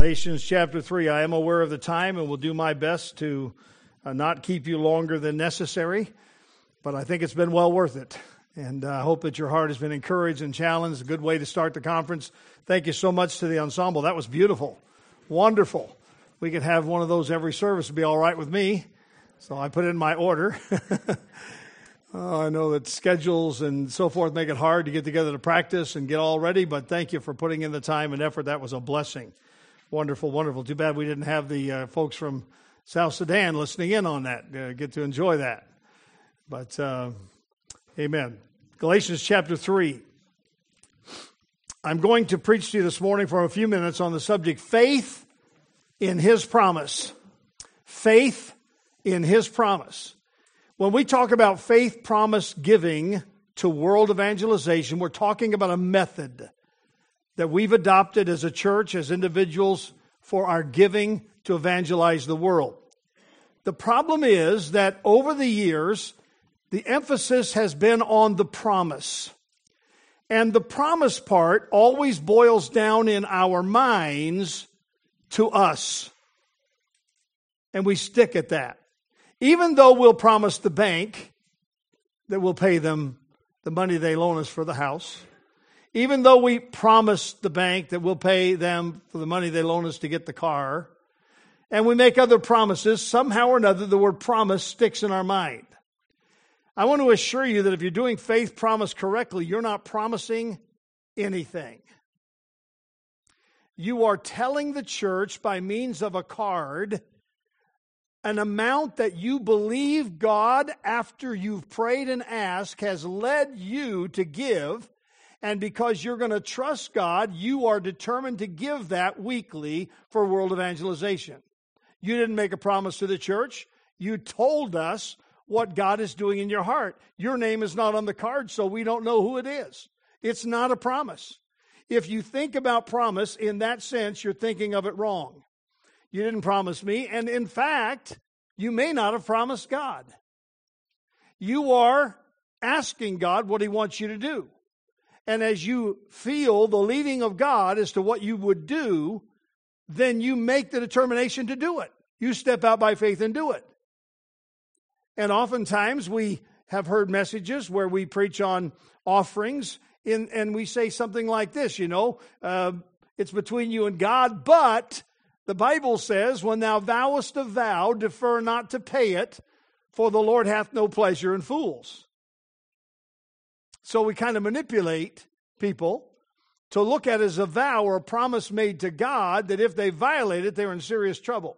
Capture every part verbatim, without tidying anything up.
Galatians chapter three. I am aware of the time and will do my best to uh, not keep you longer than necessary, but I think it's been well worth it. And I uh, hope that your heart has been encouraged and challenged. A good way to start the conference. Thank you so much to the ensemble. That was beautiful. Wonderful. We could have one of those every service. It'd be all right with me. So I put it in my order. Oh, I know that schedules and so forth make it hard to get together to practice and get all ready, but thank you for putting in the time and effort. That was a blessing. Wonderful, wonderful. Too bad we didn't have the uh, folks from South Sudan listening in on that. Uh, get to enjoy that. But, uh, amen. Galatians chapter three. I'm going to preach to you this morning for a few minutes on the subject, faith in His promise. Faith in His promise. When we talk about faith promise giving to world evangelization, we're talking about a method that we've adopted as a church, as individuals, for our giving to evangelize the world. The problem is that over the years, the emphasis has been on the promise. And the promise part always boils down in our minds to us. And we stick at that. Even though we'll promise the bank that we'll pay them the money they loan us for the house, even though we promise the bank that we'll pay them for the money they loan us to get the car, and we make other promises, somehow or another the word promise sticks in our mind. I want to assure you that if you're doing faith promise correctly, you're not promising anything. You are telling the church by means of a card an amount that you believe God, after you've prayed and asked, has led you to give. And because you're going to trust God, you are determined to give that weekly for world evangelization. You didn't make a promise to the church. You told us what God is doing in your heart. Your name is not on the card, so we don't know who it is. It's not a promise. If you think about promise in that sense, you're thinking of it wrong. You didn't promise me, and in fact, you may not have promised God. You are asking God what He wants you to do. And as you feel the leading of God as to what you would do, then you make the determination to do it. You step out by faith and do it. And oftentimes we have heard messages where we preach on offerings, in, and we say something like this, you know, uh, it's between you and God, but the Bible says, when thou vowest a vow, defer not to pay it, for the Lord hath no pleasure in fools. So we kind of manipulate people to look at as a vow or a promise made to God that if they violate it, they're in serious trouble.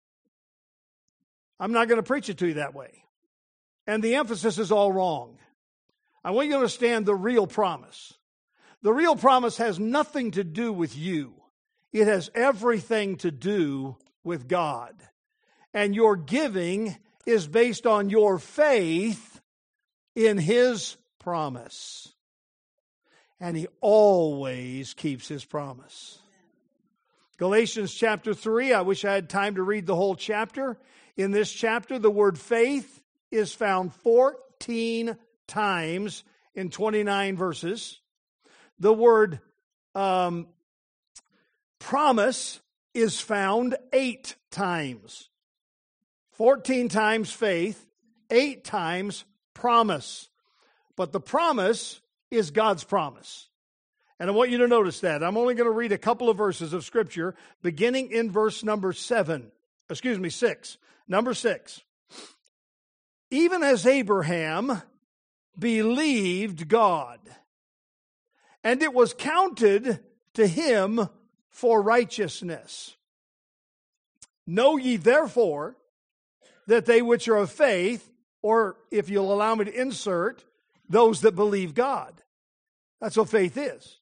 I'm not going to preach it to you that way. And the emphasis is all wrong. I want you to understand the real promise. The real promise has nothing to do with you. It has everything to do with God. And your giving is based on your faith in His promise. And He always keeps His promise. Galatians chapter three, I wish I had time to read the whole chapter. In this chapter, the word faith is found fourteen times in twenty-nine verses. The word um, promise is found eight times. Fourteen times faith, eight times promise. But the promise is God's promise. And I want you to notice that. I'm only going to read a couple of verses of Scripture, beginning in verse number seven. Excuse me, six. Number six. Even as Abraham believed God, and it was counted to him for righteousness. Know ye therefore that they which are of faith, or if you'll allow me to insert, those that believe God. That's what faith is.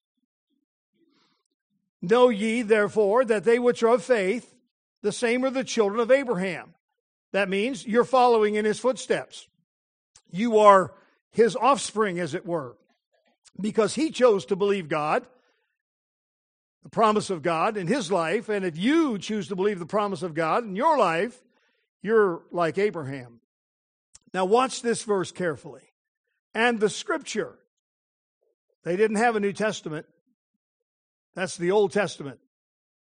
Know ye therefore that they which are of faith, the same are the children of Abraham. That means you're following in his footsteps. You are his offspring, as it were, because he chose to believe God, the promise of God in his life. And if you choose to believe the promise of God in your life, you're like Abraham. Now watch this verse carefully. And the Scripture, they didn't have a New Testament. That's the Old Testament.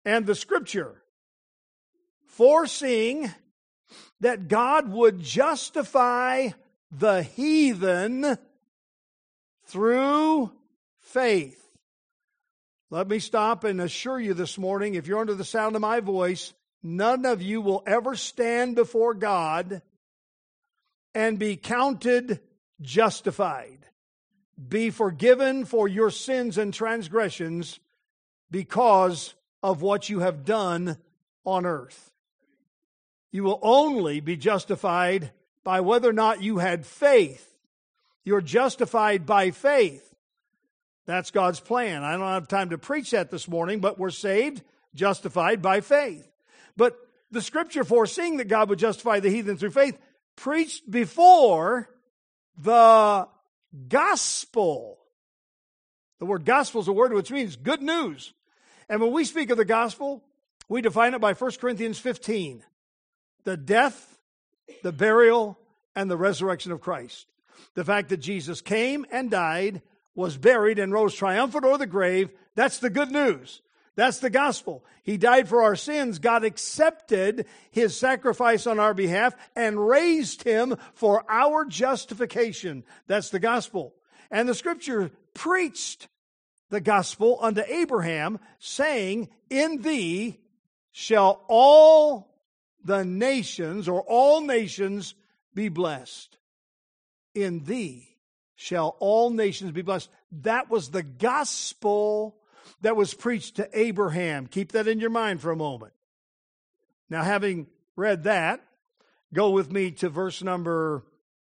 And the Scripture, foreseeing that God would justify the heathen through faith. Let me stop and assure you this morning, if you're under the sound of my voice, none of you will ever stand before God and be counted justified, be forgiven for your sins and transgressions because of what you have done on earth. You will only be justified by whether or not you had faith. You're justified by faith. That's God's plan. I don't have time to preach that this morning, but we're saved, justified by faith. But the Scripture, foreseeing that God would justify the heathen through faith, preached before the gospel. The word gospel is a word which means good news. And when we speak of the gospel, we define it by First Corinthians fifteen. The death, the burial, and the resurrection of Christ. The fact that Jesus came and died, was buried, and rose triumphant over the grave, that's the good news. That's the gospel. He died for our sins. God accepted His sacrifice on our behalf and raised Him for our justification. That's the gospel. And the Scripture preached the gospel unto Abraham, saying, in thee shall all the nations, or all nations, be blessed. In thee shall all nations be blessed. That was the gospel that was preached to Abraham. Keep that in your mind for a moment. Now, having read that, go with me to verse number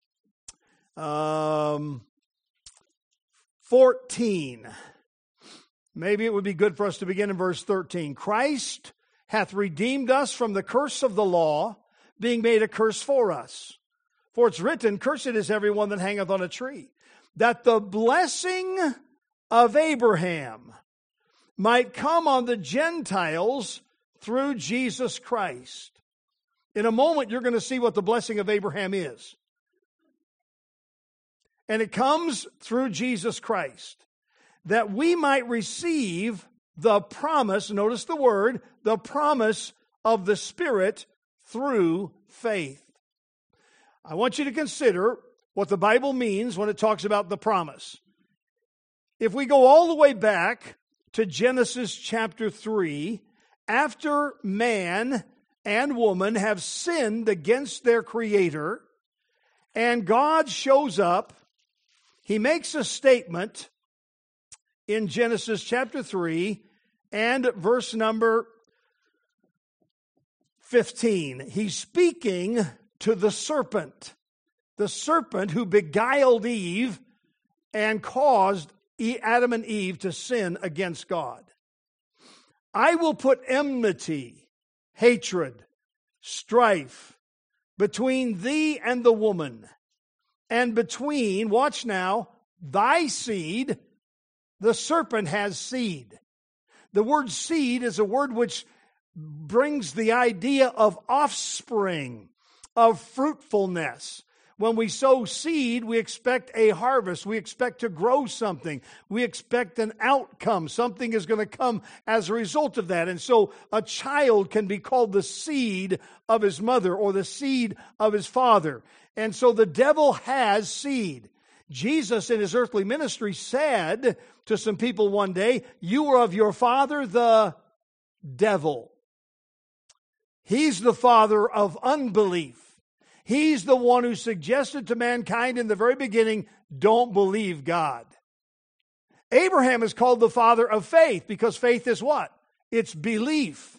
um, fourteen. Maybe it would be good for us to begin in verse thirteen. Christ hath redeemed us from the curse of the law, being made a curse for us. For it's written, cursed is everyone that hangeth on a tree, that the blessing of Abraham might come on the Gentiles through Jesus Christ. In a moment, you're going to see what the blessing of Abraham is. And it comes through Jesus Christ, that we might receive the promise, notice the word, the promise of the Spirit through faith. I want you to consider what the Bible means when it talks about the promise. If we go all the way back to Genesis chapter three, after man and woman have sinned against their Creator, and God shows up, He makes a statement in Genesis chapter three and verse number fifteen. He's speaking to the serpent, the serpent who beguiled Eve and caused Adam and Eve to sin against God. I will put enmity, hatred, strife between thee and the woman, and between, watch now, thy seed. The serpent has seed. The word seed is a word which brings the idea of offspring, of fruitfulness. When we sow seed, we expect a harvest. We expect to grow something. We expect an outcome. Something is going to come as a result of that. And so a child can be called the seed of his mother or the seed of his father. And so the devil has seed. Jesus in His earthly ministry said to some people one day, you are of your father, the devil. He's the father of unbelief. He's the one who suggested to mankind in the very beginning, don't believe God. Abraham is called the father of faith because faith is what? It's belief.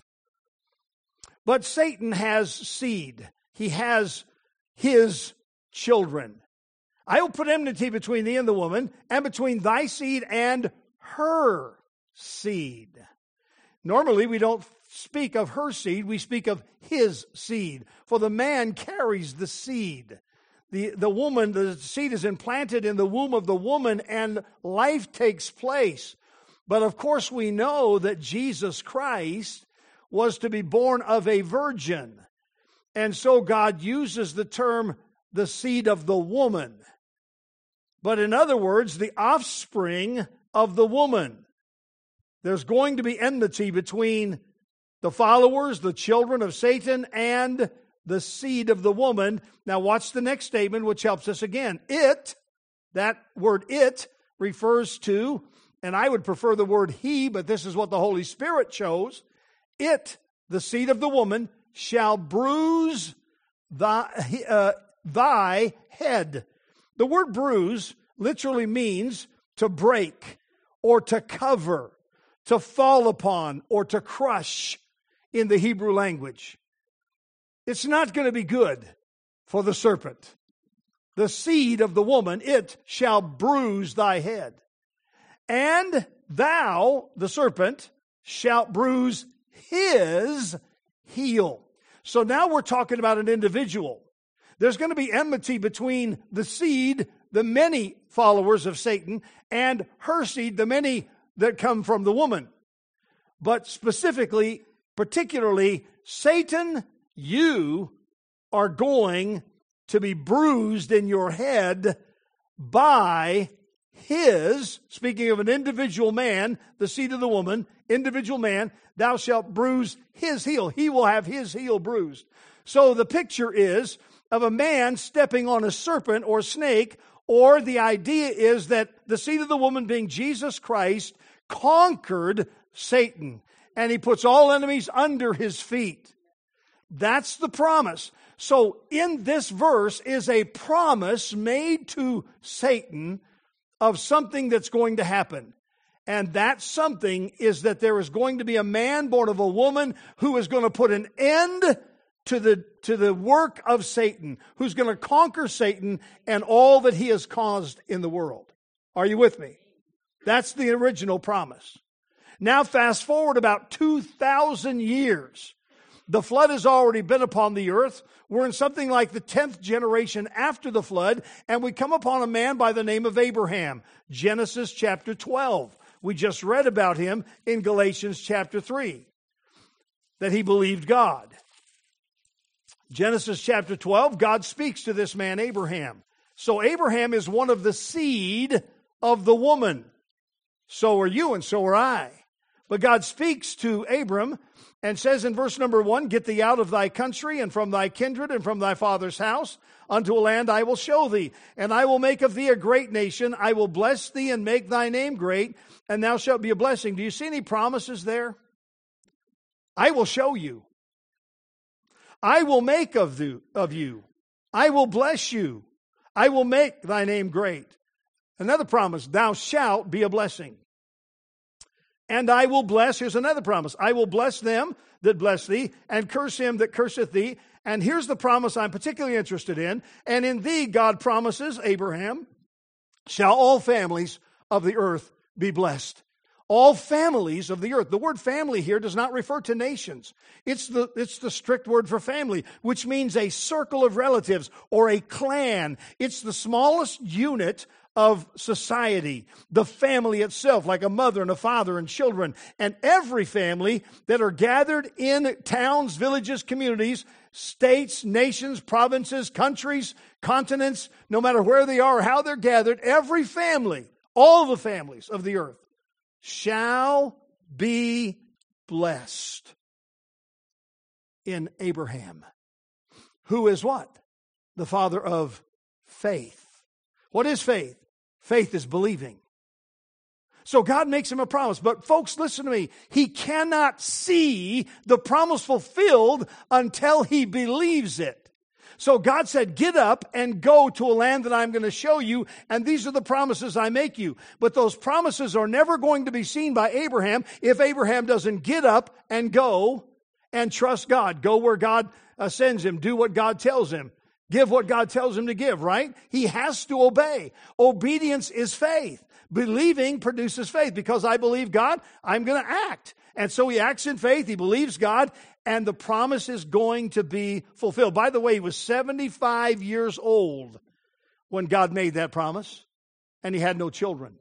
But Satan has seed. He has his children. I will put enmity between thee and the woman, and between thy seed and her seed. Normally, we don't speak of her seed, we speak of his seed. For the man carries the seed. The, the woman, the seed is implanted in the womb of the woman, and life takes place. But of course, we know that Jesus Christ was to be born of a virgin. And so God uses the term the seed of the woman. But in other words, the offspring of the woman. There's going to be enmity between the followers, the children of Satan, and the seed of the woman. Now watch the next statement, which helps us again. It, that word it, refers to, and I would prefer the word he, but this is what the Holy Spirit chose. It, the seed of the woman, shall bruise thy, uh, thy head. The word bruise literally means to break or to cover, to fall upon or to crush in the Hebrew language. It's not going to be good for the serpent. The seed of the woman, it shall bruise thy head. And thou, the serpent, shalt bruise his heel. So now we're talking about an individual. There's going to be enmity between the seed, the many followers of Satan, and her seed, the many that come from the woman. But specifically, particularly, Satan, you are going to be bruised in your head by his, speaking of an individual man, the seed of the woman, individual man, thou shalt bruise his heel. He will have his heel bruised. So the picture is of a man stepping on a serpent or snake, or the idea is that the seed of the woman, being Jesus Christ, conquered Satan, and he puts all enemies under his feet. That's the promise. So in this verse is a promise made to Satan of something that's going to happen. And that something is that there is going to be a man born of a woman who is going to put an end to the, to the work of Satan, who's going to conquer Satan and all that he has caused in the world. Are you with me? That's the original promise. Now fast forward about two thousand years. The flood has already been upon the earth. We're in something like the tenth generation after the flood, and we come upon a man by the name of Abraham. Genesis chapter twelve. We just read about him in Galatians chapter three, that he believed God. Genesis chapter twelve, God speaks to this man Abraham. So Abraham is one of the seed of the woman. So are you and so are I. But God speaks to Abram and says in verse number one, get thee out of thy country and from thy kindred and from thy father's house unto a land I will show thee. And I will make of thee a great nation. I will bless thee and make thy name great, and thou shalt be a blessing. Do you see any promises there? I will show you. I will make of, thee, of you. I will bless you. I will make thy name great. Another promise, thou shalt be a blessing. And I will bless, here's another promise, I will bless them that bless thee, and curse him that curseth thee. And here's the promise I'm particularly interested in. And in thee, God promises, Abraham, shall all families of the earth be blessed. All families of the earth. The word family here does not refer to nations. It's the, it's the strict word for family, which means a circle of relatives or a clan. It's the smallest unit of society, the family itself, like a mother and a father and children, and every family that are gathered in towns, villages, communities, states, nations, provinces, countries, continents, no matter where they are or how they're gathered, every family, all the families of the earth shall be blessed in Abraham, who is what? The father of faith. What is faith? Faith is believing. So God makes him a promise. But folks, listen to me. He cannot see the promise fulfilled until he believes it. So God said, get up and go to a land that I'm going to show you, and these are the promises I make you. But those promises are never going to be seen by Abraham if Abraham doesn't get up and go and trust God. Go where God uh, sends him. Do what God tells him. Give what God tells him to give, right? He has to obey. Obedience is faith. Believing produces faith. Because I believe God, I'm going to act. And so he acts in faith. He believes God. And the promise is going to be fulfilled. By the way, he was seventy-five years old when God made that promise. And he had no children.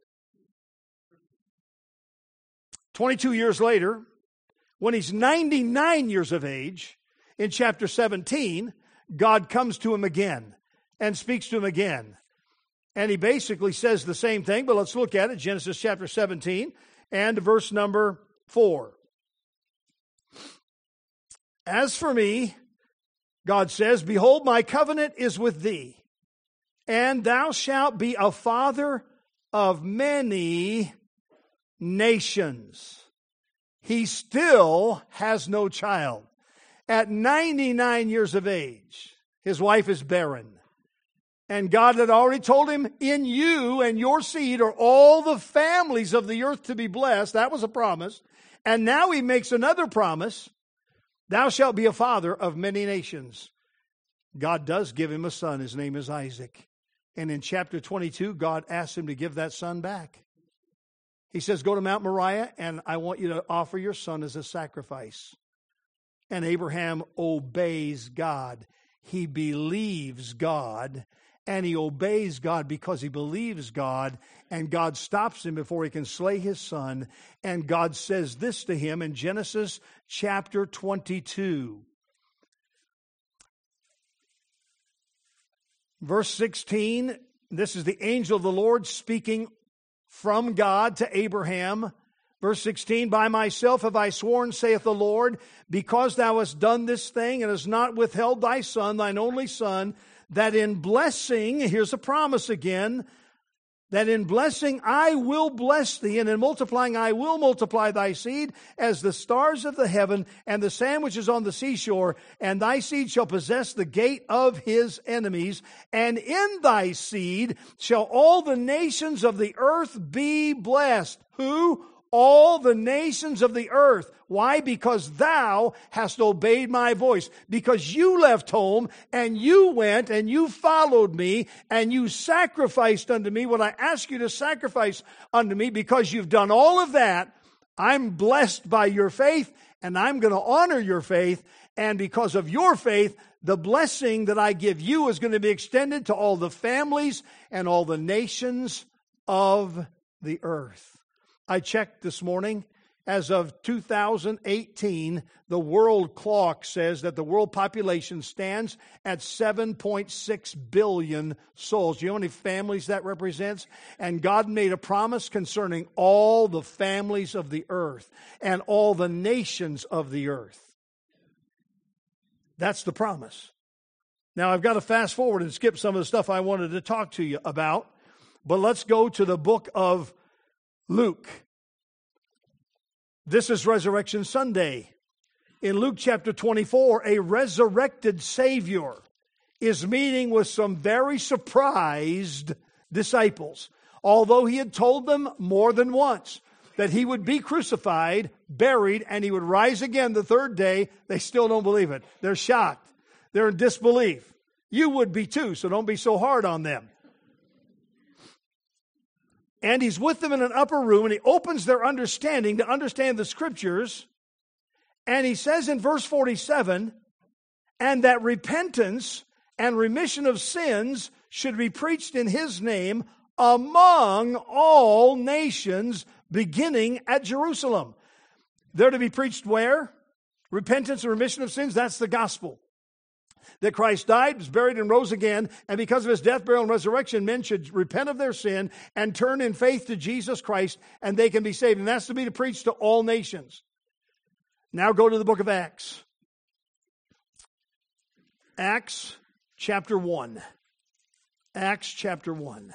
twenty-two years later, when he's ninety-nine years of age, in chapter seventeen, God comes to him again and speaks to him again. And he basically says the same thing, but let's look at it. Genesis chapter seventeen and verse number four. As for me, God says, behold, my covenant is with thee, and thou shalt be a father of many nations. He still has no child. At ninety-nine years of age, his wife is barren. And God had already told him, in you and your seed are all the families of the earth to be blessed. That was a promise. And now he makes another promise. Thou shalt be a father of many nations. God does give him a son. His name is Isaac. And in chapter twenty-two, God asks him to give that son back. He says, go to Mount Moriah, and I want you to offer your son as a sacrifice. And Abraham obeys God. He believes God, and he obeys God because he believes God, and God stops him before he can slay his son. And God says this to him in Genesis chapter twenty-two. Verse sixteen, this is the angel of the Lord speaking from God to Abraham. Verse sixteen, by myself have I sworn, saith the Lord, because thou hast done this thing and hast not withheld thy son, thine only son, that in blessing, here's a promise again, that in blessing I will bless thee, and in multiplying I will multiply thy seed as the stars of the heaven and the sand which is on the seashore, and thy seed shall possess the gate of his enemies, and in thy seed shall all the nations of the earth be blessed. Who? All the nations of the earth. Why? Because thou hast obeyed my voice. Because you left home and you went and you followed me and you sacrificed unto me what I asked you to sacrifice unto me. Because you've done all of that, I'm blessed by your faith, and I'm going to honor your faith. And because of your faith, the blessing that I give you is going to be extended to all the families and all the nations of the earth. I checked this morning. As of two thousand eighteen, the world clock says that the world population stands at seven point six billion souls. Do you know how many families that represents? And God made a promise concerning all the families of the earth and all the nations of the earth. That's the promise. Now, I've got to fast forward and skip some of the stuff I wanted to talk to you about, but let's go to the book of Luke. This is Resurrection Sunday. In Luke chapter twenty-four, a resurrected Savior is meeting with some very surprised disciples. Although he had told them more than once that he would be crucified, buried, and he would rise again the third day, they still don't believe it. They're shocked. They're in disbelief. You would be too, so don't be so hard on them. And he's with them in an upper room, and he opens their understanding to understand the Scriptures. And he says in verse forty-seven, and that repentance and remission of sins should be preached in his name among all nations, beginning at Jerusalem. They're to be preached where? Repentance and remission of sins, that's the gospel. That Christ died, was buried, and rose again, and because of his death, burial, and resurrection, men should repent of their sin and turn in faith to Jesus Christ, and they can be saved. And that's to be to preach to all nations. Now go to the book of Acts. Acts chapter one. Acts chapter one.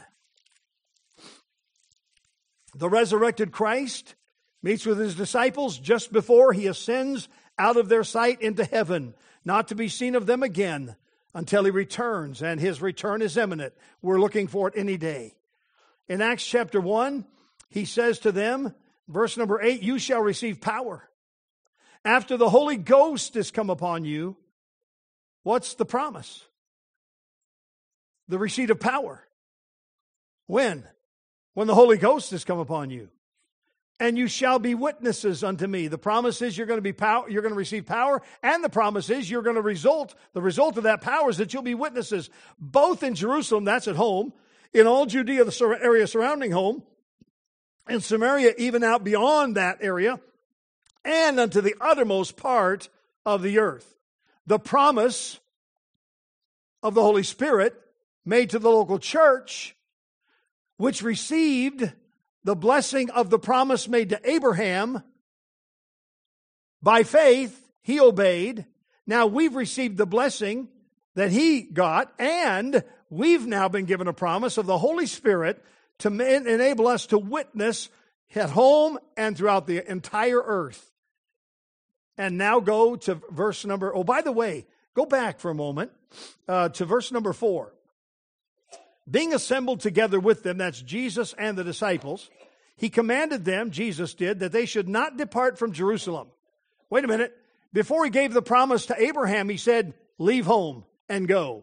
The resurrected Christ meets with his disciples just before he ascends out of their sight into heaven, not to be seen of them again until he returns, and his return is imminent. We're looking for it any day. In Acts chapter one, he says to them, verse number eight, you shall receive power. After the Holy Ghost is come upon you, what's the promise? The receipt of power. When? When the Holy Ghost has come upon you. And you shall be witnesses unto me. The promise is you're going to be power, you're going to receive power, and the promise is you're going to result, the result of that power is that you'll be witnesses, both in Jerusalem, that's at home, in all Judea, the area surrounding home, in Samaria, even out beyond that area, and unto the uttermost part of the earth. The promise of the Holy Spirit made to the local church, which received the blessing of the promise made to Abraham. By faith, he obeyed, Now we've received the blessing that he got, and we've now been given a promise of the Holy Spirit to enable us to witness at home and throughout the entire earth. And now go to verse number, oh, by the way, go back for a moment uh, to verse number four. Being assembled together with them, that's Jesus and the disciples, he commanded them, Jesus did, that they should not depart from Jerusalem. Wait a minute. Before he gave the promise to Abraham, he said, leave home and go.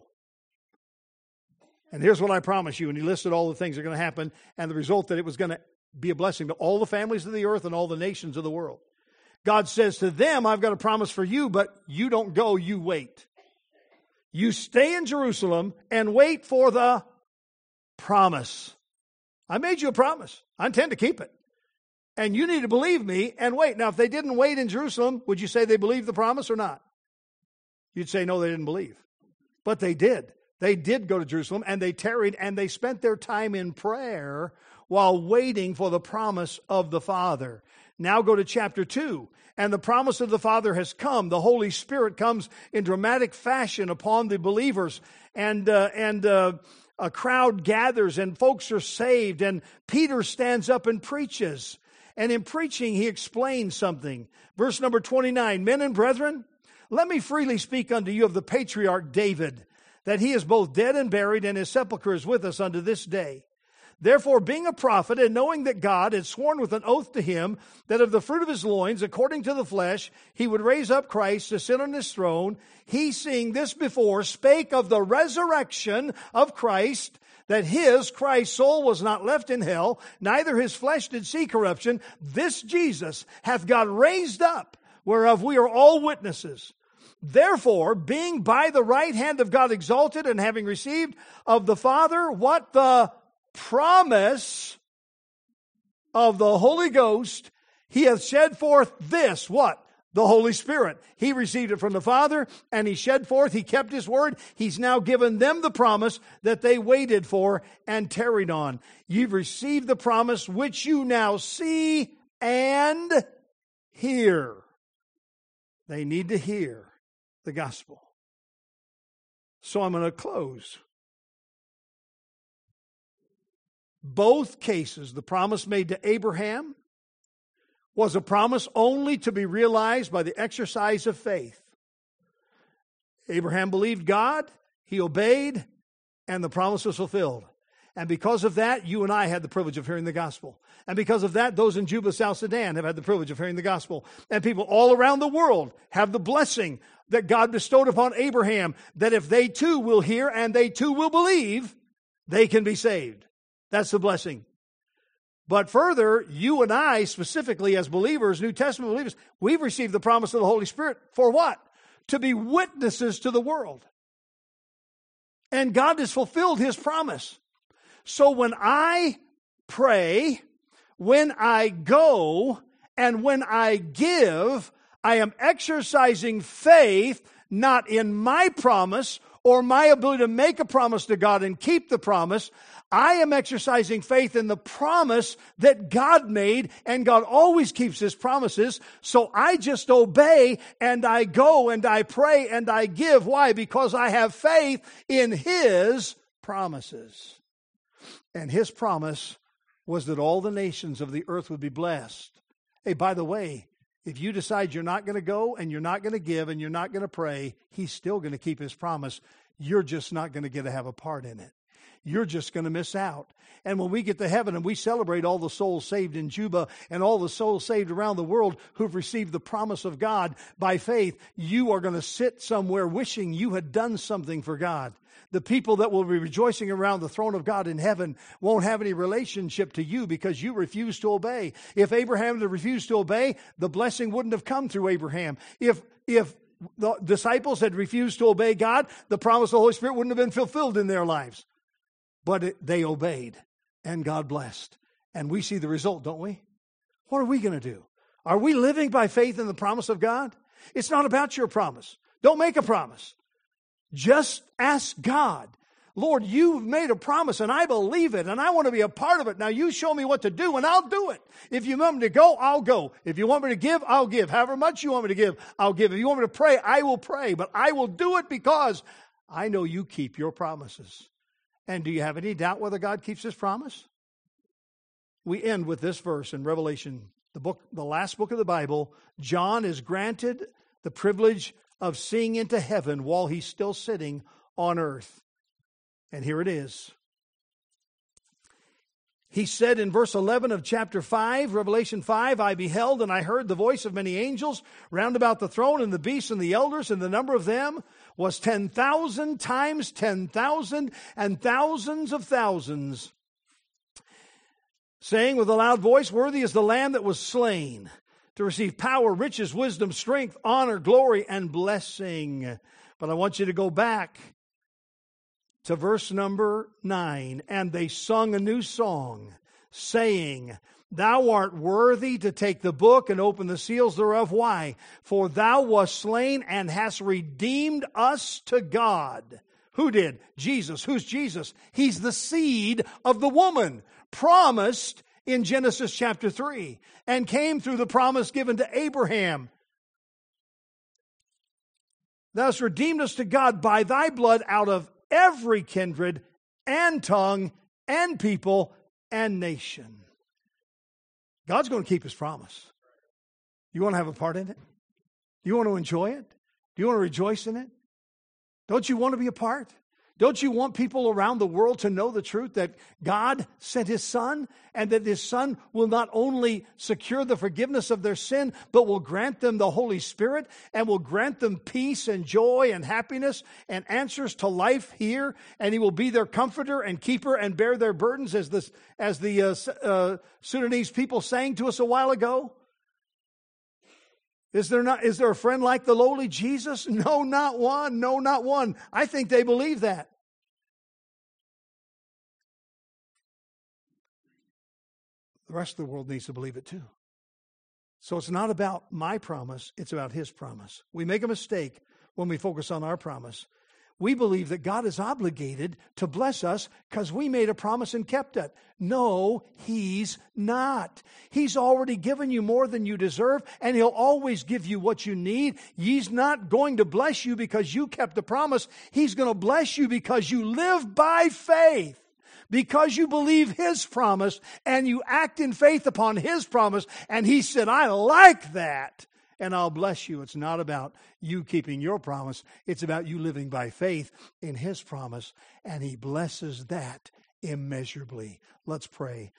And here's what I promise you. And he listed all the things that are going to happen, and the result that it was going to be a blessing to all the families of the earth and all the nations of the world. God says to them, I've got a promise for you, but you don't go, you wait. You stay in Jerusalem and wait for the promise. I made you a promise. I intend to keep it. And you need to believe me and wait. Now, if they didn't wait in Jerusalem, would you say they believed the promise or not? You'd say, no, they didn't believe. But they did. They did go to Jerusalem, and they tarried, and they spent their time in prayer while waiting for the promise of the Father. Now go to chapter two. And the promise of the Father has come. The Holy Spirit comes in dramatic fashion upon the believers. And, uh, and uh, a crowd gathers, and folks are saved. And Peter stands up and preaches. And in preaching, he explains something. Verse number twenty-nine, men and brethren, let me freely speak unto you of the patriarch David, that he is both dead and buried, and his sepulchre is with us unto this day. Therefore, being a prophet, and knowing that God had sworn with an oath to him that of the fruit of his loins, according to the flesh, he would raise up Christ to sit on his throne, he, seeing this before, spake of the resurrection of Christ, that his, Christ's soul, was not left in hell, neither his flesh did see corruption. This Jesus hath God raised up, whereof we are all witnesses. Therefore, being by the right hand of God exalted, and having received of the Father what the promise of the Holy Ghost, he hath shed forth this, what? The Holy Spirit. He received it from the Father, and he shed forth, he kept his word. He's now given them the promise that they waited for and tarried on. You've received the promise which you now see and hear. They need to hear the gospel. So I'm going to close. Both cases, the promise made to Abraham was a promise only to be realized by the exercise of faith. Abraham believed God, he obeyed, and the promise was fulfilled. And because of that, you and I had the privilege of hearing the gospel. And because of that, those in Juba, South Sudan have had the privilege of hearing the gospel. And people all around the world have the blessing that God bestowed upon Abraham, that if they too will hear and they too will believe, they can be saved. That's the blessing. But further, you and I, specifically as believers, New Testament believers, we've received the promise of the Holy Spirit for what? To be witnesses to the world. And God has fulfilled his promise. So when I pray, when I go, and when I give, I am exercising faith, not in my promise or my ability to make a promise to God and keep the promise. I am exercising faith in the promise that God made, and God always keeps his promises. So I just obey, and I go, and I pray, and I give. Why? Because I have faith in his promises. And his promise was that all the nations of the earth would be blessed. Hey, by the way, if you decide you're not going to go, and you're not going to give, and you're not going to pray, he's still going to keep his promise. You're just not going to get to have a part in it. You're just going to miss out. And when we get to heaven and we celebrate all the souls saved in Juba and all the souls saved around the world who've received the promise of God by faith, you are going to sit somewhere wishing you had done something for God. The people that will be rejoicing around the throne of God in heaven won't have any relationship to you because you refuse to obey. If Abraham had refused to obey, the blessing wouldn't have come through Abraham. If, if the disciples had refused to obey God, the promise of the Holy Spirit wouldn't have been fulfilled in their lives. But it, they obeyed, and God blessed. And we see the result, don't we? What are we going to do? Are we living by faith in the promise of God? It's not about your promise. Don't make a promise. Just ask God. Lord, you've made a promise and I believe it and I want to be a part of it. Now you show me what to do and I'll do it. If you want me to go, I'll go. If you want me to give, I'll give. However much you want me to give, I'll give. If you want me to pray, I will pray. But I will do it because I know you keep your promises. And do you have any doubt whether God keeps his promise? We end with this verse in Revelation, the book, the last book of the Bible. John is granted the privilege of seeing into heaven while he's still sitting on earth. And here it is. He said in verse eleven of chapter five, Revelation five, I beheld and I heard the voice of many angels round about the throne and the beasts and the elders, and the number of them was ten thousand times ten thousand and thousands of thousands, saying with a loud voice, worthy is the Lamb that was slain to receive power, riches, wisdom, strength, honor, glory, and blessing. But I want you to go back to verse number nine. And they sung a new song, saying, thou art worthy to take the book and open the seals thereof. Why? For thou wast slain and hast redeemed us to God. Who did? Jesus. Who's Jesus? He's the seed of the woman, promised in Genesis chapter three, and came through the promise given to Abraham. Thou hast redeemed us to God by thy blood out of every kindred and tongue and people and nation. God's going to keep his promise. You want to have a part in it? You want to enjoy it? Do you want to rejoice in it? Don't you want to be a part? Don't you want people around the world to know the truth that God sent his Son, and that his Son will not only secure the forgiveness of their sin, but will grant them the Holy Spirit and will grant them peace and joy and happiness and answers to life here, and he will be their comforter and keeper and bear their burdens, as the, as the uh, uh, Sudanese people sang to us a while ago? Is there not, is there a friend like the lowly Jesus? No, not one. No, not one. I think they believe that. The rest of the world needs to believe it too. So it's not about my promise, it's about his promise. We make a mistake when we focus on our promise. We believe that God is obligated to bless us because we made a promise and kept it. No, he's not. He's already given you more than you deserve, and he'll always give you what you need. He's not going to bless you because you kept the promise. He's going to bless you because you live by faith, because you believe his promise and you act in faith upon his promise. And he said, I like that, and I'll bless you. It's not about you keeping your promise. It's about you living by faith in his promise, and he blesses that immeasurably. Let's pray.